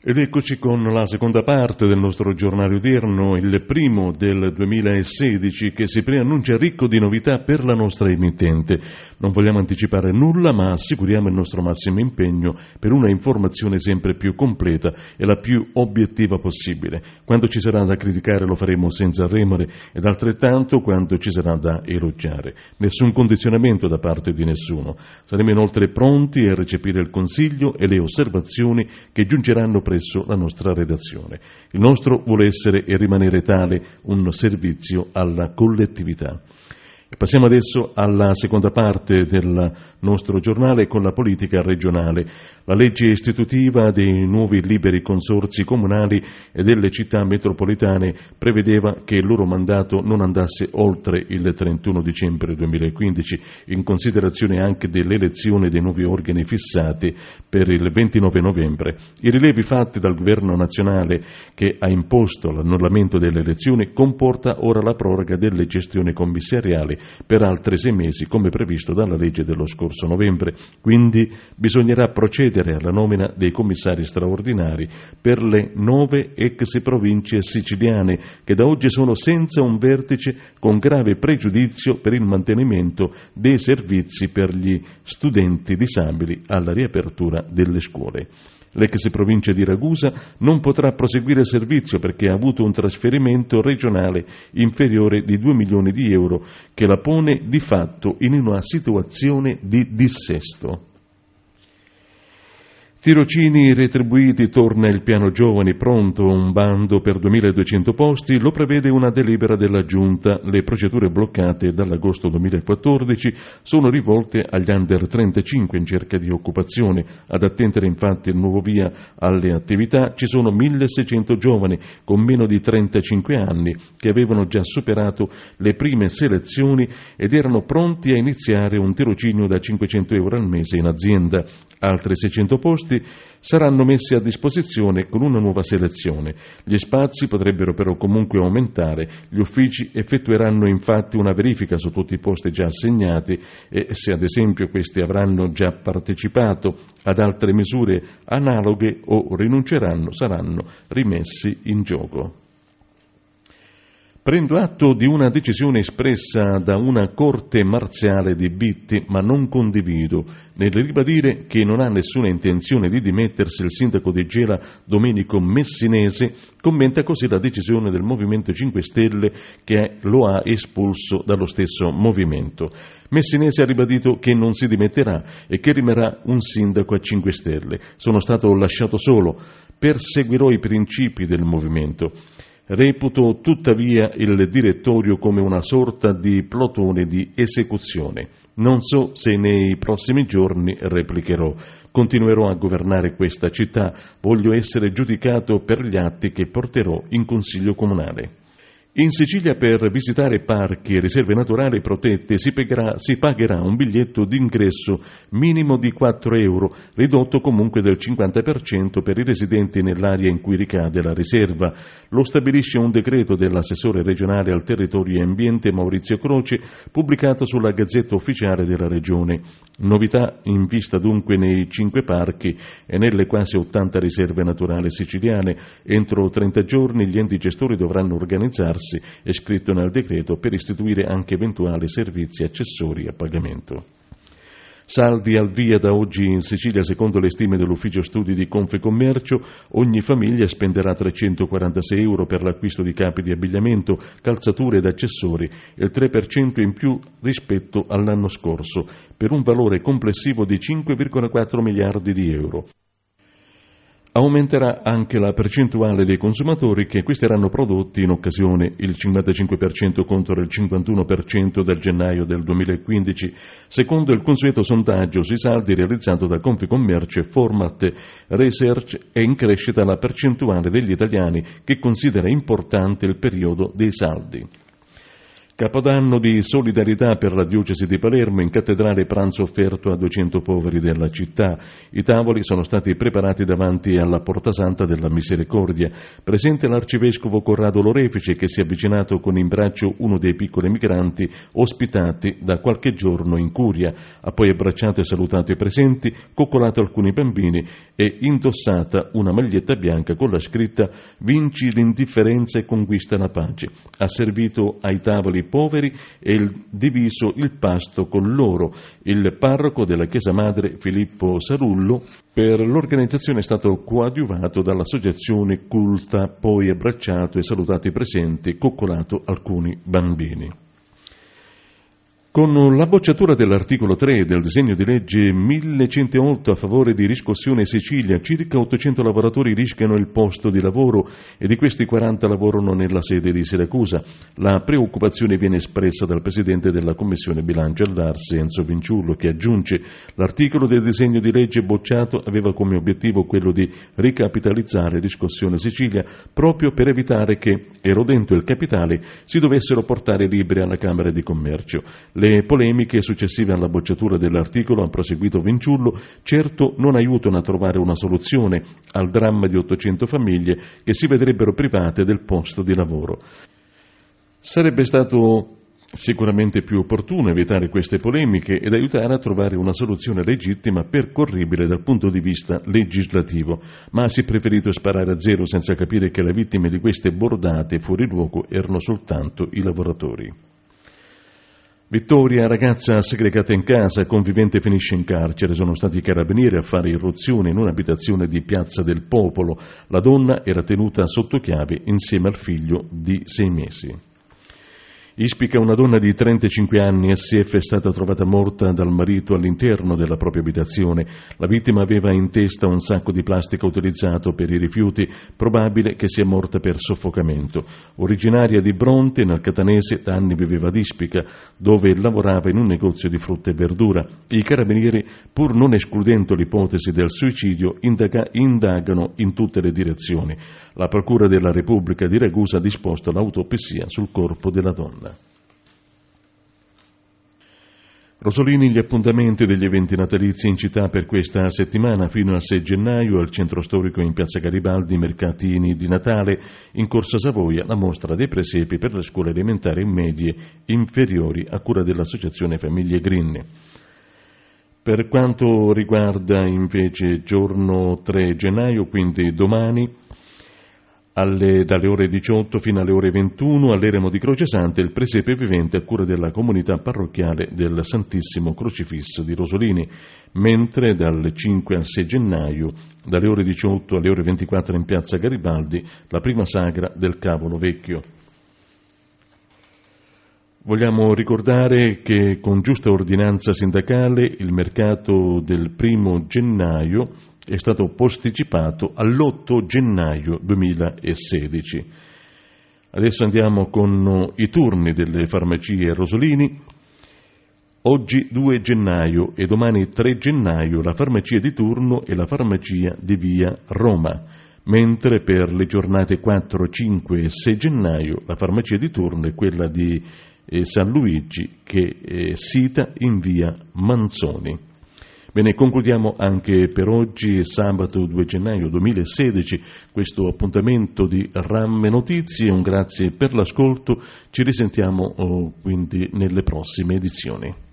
Ed eccoci con la seconda parte del nostro giornale odierno, il primo del 2016, che si preannuncia ricco di novità per la nostra emittente. Non vogliamo anticipare nulla, ma assicuriamo il nostro massimo impegno per una informazione sempre più completa e la più obiettiva possibile. Quando ci sarà da criticare lo faremo senza remore ed altrettanto quando ci sarà da elogiare. Nessun condizionamento da parte di nessuno. Saremo inoltre pronti a recepire il consiglio e le osservazioni che giungeranno presso la nostra redazione. Il nostro vuole essere e rimanere tale un servizio alla collettività. E passiamo adesso alla seconda parte del nostro giornale con la politica regionale. La legge istitutiva dei nuovi liberi consorzi comunali e delle città metropolitane prevedeva che il loro mandato non andasse oltre il 31 dicembre 2015, in considerazione anche dell'elezione dei nuovi organi fissati per il 29 novembre. I rilevi fatti dal governo nazionale, che ha imposto l'annullamento delle elezioni, comporta ora la proroga delle gestioni commissariali per altri 6 mesi, come previsto dalla legge dello scorso novembre. Quindi bisognerà procedere alla nomina dei commissari straordinari per le 9 ex province siciliane, che da oggi sono senza un vertice, con grave pregiudizio per il mantenimento dei servizi per gli studenti disabili alla riapertura delle scuole. L'ex provincia di Ragusa non potrà proseguire il servizio perché ha avuto un trasferimento regionale inferiore di 2 milioni di euro, che la pone di fatto in una situazione di dissesto. Tirocini retribuiti, torna il piano giovani, pronto un bando per 2.200 posti, lo prevede una delibera della Giunta. Le procedure bloccate dall'agosto 2014 sono rivolte agli under 35 in cerca di occupazione. Ad attendere infatti il nuovo via alle attività ci sono 1.600 giovani con meno di 35 anni che avevano già superato le prime selezioni ed erano pronti a iniziare un tirocinio da 500 euro al mese in azienda. Altri 600 posti saranno messi a disposizione con una nuova selezione. Gli spazi potrebbero però comunque aumentare. Gli uffici effettueranno infatti una verifica su tutti i posti già assegnati e se ad esempio questi avranno già partecipato ad altre misure analoghe o rinunceranno, saranno rimessi in gioco. Prendo atto di una decisione espressa da una corte marziale di Bitti, ma non condivido, nel ribadire che non ha nessuna intenzione di dimettersi il sindaco di Gela Domenico Messinese. Commenta così la decisione del Movimento 5 Stelle che lo ha espulso dallo stesso movimento. Messinese ha ribadito che non si dimetterà e che rimarrà un sindaco a 5 Stelle. Sono stato lasciato solo, perseguirò i principi del movimento. Reputo tuttavia il direttorio come una sorta di plotone di esecuzione. Non so se nei prossimi giorni replicherò. Continuerò a governare questa città. Voglio essere giudicato per gli atti che porterò in Consiglio Comunale. In Sicilia per visitare parchi e riserve naturali protette si pagherà un biglietto d'ingresso minimo di 4 euro, ridotto comunque del 50% per i residenti nell'area in cui ricade la riserva. Lo stabilisce un decreto dell'assessore regionale al territorio e ambiente Maurizio Croce, pubblicato sulla Gazzetta Ufficiale della Regione. Novità in vista dunque nei 5 parchi e nelle quasi 80 riserve naturali siciliane. Entro 30 giorni gli enti gestori dovranno organizzarsi, è scritto nel decreto, per istituire anche eventuali servizi accessori a pagamento. Saldi al via da oggi in Sicilia. Secondo le stime dell'ufficio studi di Confecommercio, ogni famiglia spenderà 346 euro per l'acquisto di capi di abbigliamento, calzature ed accessori, il 3% in più rispetto all'anno scorso, per un valore complessivo di 5,4 miliardi di euro. Aumenterà anche la percentuale dei consumatori che acquisteranno prodotti in occasione, il 55% contro il 51% del gennaio del 2015, secondo il consueto sondaggio sui saldi realizzato da Confecommercio e Format Research. È in crescita la percentuale degli italiani che considera importante il periodo dei saldi. Capodanno di solidarietà per la diocesi di Palermo, in cattedrale pranzo offerto a 200 poveri della città. I tavoli sono stati preparati davanti alla Porta Santa della Misericordia. Presente l'arcivescovo Corrado Lorefice, che si è avvicinato con in braccio uno dei piccoli migranti ospitati da qualche giorno in Curia. Ha poi abbracciato e salutato i presenti, coccolato alcuni bambini e indossata una maglietta bianca con la scritta «Vinci l'indifferenza e conquista la pace». Ha servito ai tavoli poveri e diviso il pasto con loro. Il parroco della Chiesa Madre, Filippo Sarullo, per l'organizzazione è stato coadiuvato dall'associazione Culta, poi abbracciato e salutato i presenti, coccolato alcuni bambini. Con la bocciatura dell'articolo 3 del disegno di legge 1108 a favore di Riscossione Sicilia, circa 800 lavoratori rischiano il posto di lavoro e di questi 40 lavorano nella sede di Siracusa. La preoccupazione viene espressa dal presidente della Commissione Bilancio all'Ars, Enzo Vinciullo, che aggiunge: l'articolo del disegno di legge bocciato aveva come obiettivo quello di ricapitalizzare Riscossione Sicilia proprio per evitare che, erodendo il capitale, si dovessero portare libri alla Camera di Commercio. Le polemiche successive alla bocciatura dell'articolo, ha proseguito Vinciullo, certo non aiutano a trovare una soluzione al dramma di 800 famiglie che si vedrebbero private del posto di lavoro. Sarebbe stato sicuramente più opportuno evitare queste polemiche ed aiutare a trovare una soluzione legittima percorribile dal punto di vista legislativo, ma si è preferito sparare a zero senza capire che le vittime di queste bordate fuori luogo erano soltanto i lavoratori. Vittoria, ragazza segregata in casa, convivente finisce in carcere. Sono stati i carabinieri a fare irruzione in un'abitazione di Piazza del Popolo. La donna era tenuta sotto chiave insieme al figlio di 6 mesi. Ispica una donna di 35 anni, SF, è stata trovata morta dal marito all'interno della propria abitazione. La vittima aveva in testa un sacco di plastica utilizzato per i rifiuti, probabile che sia morta per soffocamento. Originaria di Bronte, nel Catanese, da anni viveva ad Ispica, dove lavorava in un negozio di frutta e verdura. I carabinieri, pur non escludendo l'ipotesi del suicidio, indagano in tutte le direzioni. La Procura della Repubblica di Ragusa ha disposto l'autopsia sul corpo della donna. Rosolini, gli appuntamenti degli eventi natalizi in città per questa settimana fino al 6 gennaio, al centro storico in Piazza Garibaldi, mercatini di Natale, in Corsa Savoia la mostra dei presepi per le scuole elementari e medie inferiori a cura dell'Associazione Famiglie Green. Per quanto riguarda invece giorno 3 gennaio, quindi domani, dalle ore 18 fino alle ore 21 all'Eremo di Croce Santa, il presepe vivente a cura della comunità parrocchiale del Santissimo Crocifisso di Rosolini, mentre dal 5 al 6 gennaio, dalle ore 18 alle ore 24 in Piazza Garibaldi, la prima sagra del Cavolo Vecchio. Vogliamo ricordare che con giusta ordinanza sindacale il mercato del 1 gennaio è stato posticipato all'8 gennaio 2016. Adesso andiamo con i turni delle farmacie Rosolini. Oggi 2 gennaio e domani 3 gennaio la farmacia di turno è la farmacia di via Roma, mentre per le giornate 4, 5 e 6 gennaio la farmacia di turno è quella di San Luigi, che è sita in via Manzoni. Bene, concludiamo anche per oggi, sabato 2 gennaio 2016, questo appuntamento di RAM Notizie. Un grazie per l'ascolto, ci risentiamo quindi nelle prossime edizioni.